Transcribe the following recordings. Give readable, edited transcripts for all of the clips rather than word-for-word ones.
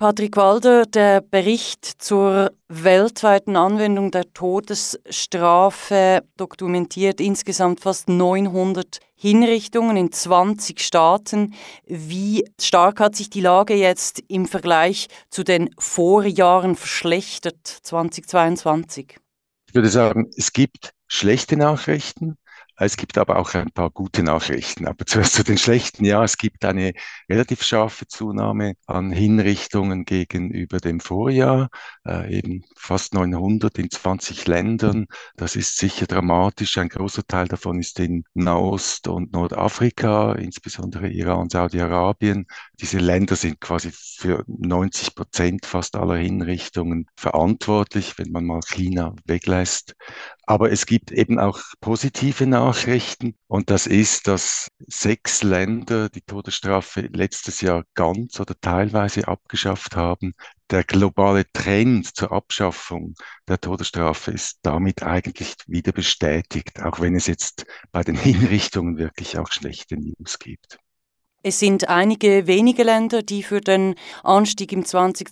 Patrick Walder, der Bericht zur weltweiten Anwendung der Todesstrafe dokumentiert insgesamt fast 900 Hinrichtungen in 20 Staaten. Wie stark hat sich die Lage jetzt im Vergleich zu den Vorjahren verschlechtert, 2022? Ich würde sagen, es gibt schlechte Nachrichten, es gibt aber auch ein paar gute Nachrichten. Aber zuerst zu den schlechten. Ja, es gibt eine relativ scharfe Zunahme an Hinrichtungen gegenüber dem Vorjahr, eben fast 900 in 20 Ländern. Das ist sicher dramatisch. Ein großer Teil davon ist in Nahost- und Nordafrika, insbesondere Iran, Saudi-Arabien. Diese Länder sind quasi für 90% fast aller Hinrichtungen verantwortlich, wenn man mal China weglässt. Aber es gibt eben auch positive Nachrichten und das ist, dass 6 Länder die Todesstrafe letztes Jahr ganz oder teilweise abgeschafft haben. Der globale Trend zur Abschaffung der Todesstrafe ist damit eigentlich wieder bestätigt, auch wenn es jetzt bei den Hinrichtungen wirklich auch schlechte News gibt. Es sind einige wenige Länder, die für den Anstieg im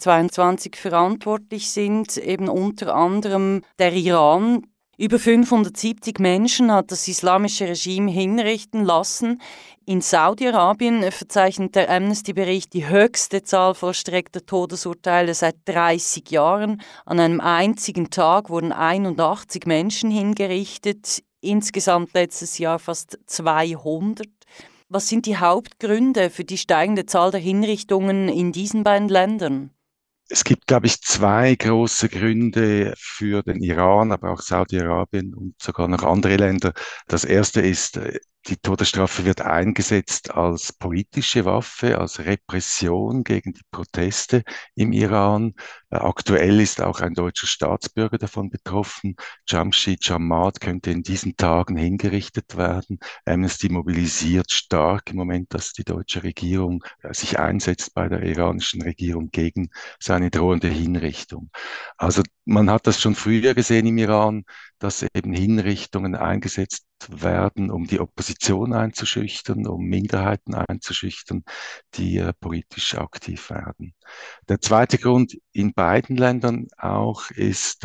2022 verantwortlich sind, eben unter anderem der Iran. Über 570 Menschen hat das islamische Regime hinrichten lassen. In Saudi-Arabien verzeichnet der Amnesty-Bericht die höchste Zahl vollstreckter Todesurteile seit 30 Jahren. An einem einzigen Tag wurden 81 Menschen hingerichtet, insgesamt letztes Jahr fast 200. Was sind die Hauptgründe für die steigende Zahl der Hinrichtungen in diesen beiden Ländern? Es gibt, glaube ich, 2 große Gründe für den Iran, aber auch Saudi-Arabien und sogar noch andere Länder. Das erste ist, die Todesstrafe wird eingesetzt als politische Waffe, als Repression gegen die Proteste im Iran. Aktuell ist auch ein deutscher Staatsbürger davon betroffen. Jamshid Jamad könnte in diesen Tagen hingerichtet werden. Amnesty mobilisiert stark im Moment, dass die deutsche Regierung sich einsetzt bei der iranischen Regierung gegen seine drohende Hinrichtung. Also man hat das schon früher gesehen im Iran, dass eben Hinrichtungen eingesetzt werden, um die Opposition einzuschüchtern, um Minderheiten einzuschüchtern, die politisch aktiv werden. Der zweite Grund in beiden Ländern auch ist,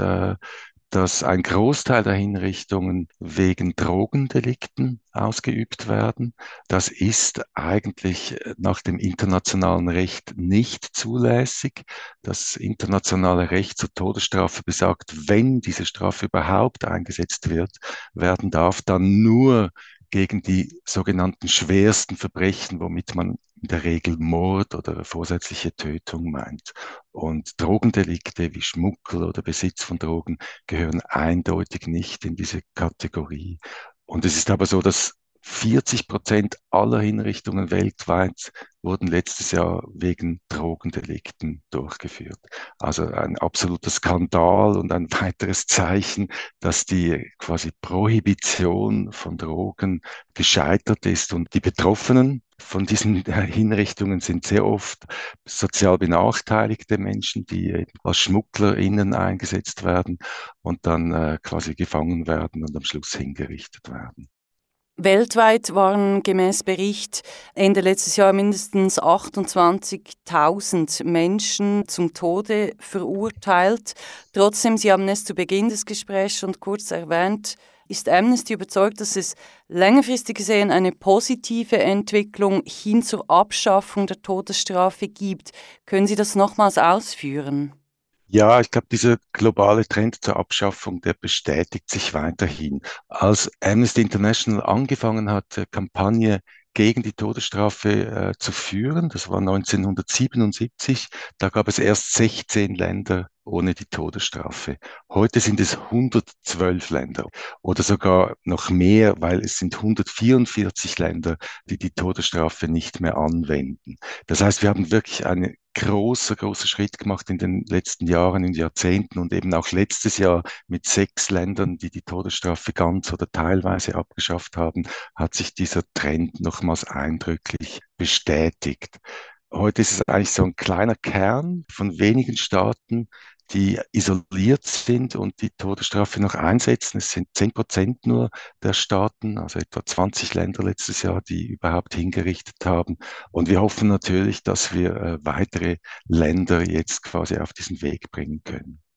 dass ein Großteil der Hinrichtungen wegen Drogendelikten ausgeübt werden. Das ist eigentlich nach dem internationalen Recht nicht zulässig. Das internationale Recht zur Todesstrafe besagt, wenn diese Strafe überhaupt eingesetzt wird, werden darf, dann nur gegen die sogenannten schwersten Verbrechen, womit man in der Regel Mord oder vorsätzliche Tötung meint. Und Drogendelikte wie Schmuggel oder Besitz von Drogen gehören eindeutig nicht in diese Kategorie. Und es ist aber so, dass 40% aller Hinrichtungen weltweit wurden letztes Jahr wegen Drogendelikten durchgeführt. Also ein absoluter Skandal und ein weiteres Zeichen, dass die quasi Prohibition von Drogen gescheitert ist und die Betroffenen von diesen Hinrichtungen sind sehr oft sozial benachteiligte Menschen, die als SchmugglerInnen eingesetzt werden und dann quasi gefangen werden und am Schluss hingerichtet werden. Weltweit waren gemäß Bericht Ende letztes Jahr mindestens 28.000 Menschen zum Tode verurteilt. Trotzdem, Sie haben es zu Beginn des Gesprächs schon kurz erwähnt, ist Amnesty überzeugt, dass es längerfristig gesehen eine positive Entwicklung hin zur Abschaffung der Todesstrafe gibt. Können Sie das nochmals ausführen? Ja, ich glaube, dieser globale Trend zur Abschaffung, der bestätigt sich weiterhin. Als Amnesty International angefangen hat, Kampagne gegen die Todesstrafe zu führen, das war 1977, da gab es erst 16 Länder ohne die Todesstrafe. Heute sind es 112 Länder oder sogar noch mehr, weil es sind 144 Länder, die die Todesstrafe nicht mehr anwenden. Das heißt, wir haben wirklich einen großer Schritt gemacht in den letzten Jahren, in Jahrzehnten und eben auch letztes Jahr mit 6 Ländern, die die Todesstrafe ganz oder teilweise abgeschafft haben, hat sich dieser Trend nochmals eindrücklich bestätigt. Heute ist es eigentlich so ein kleiner Kern von wenigen Staaten, die isoliert sind und die Todesstrafe noch einsetzen. Es sind 10% nur der Staaten, also etwa 20 Länder letztes Jahr, die überhaupt hingerichtet haben. Und wir hoffen natürlich, dass wir weitere Länder jetzt quasi auf diesen Weg bringen können.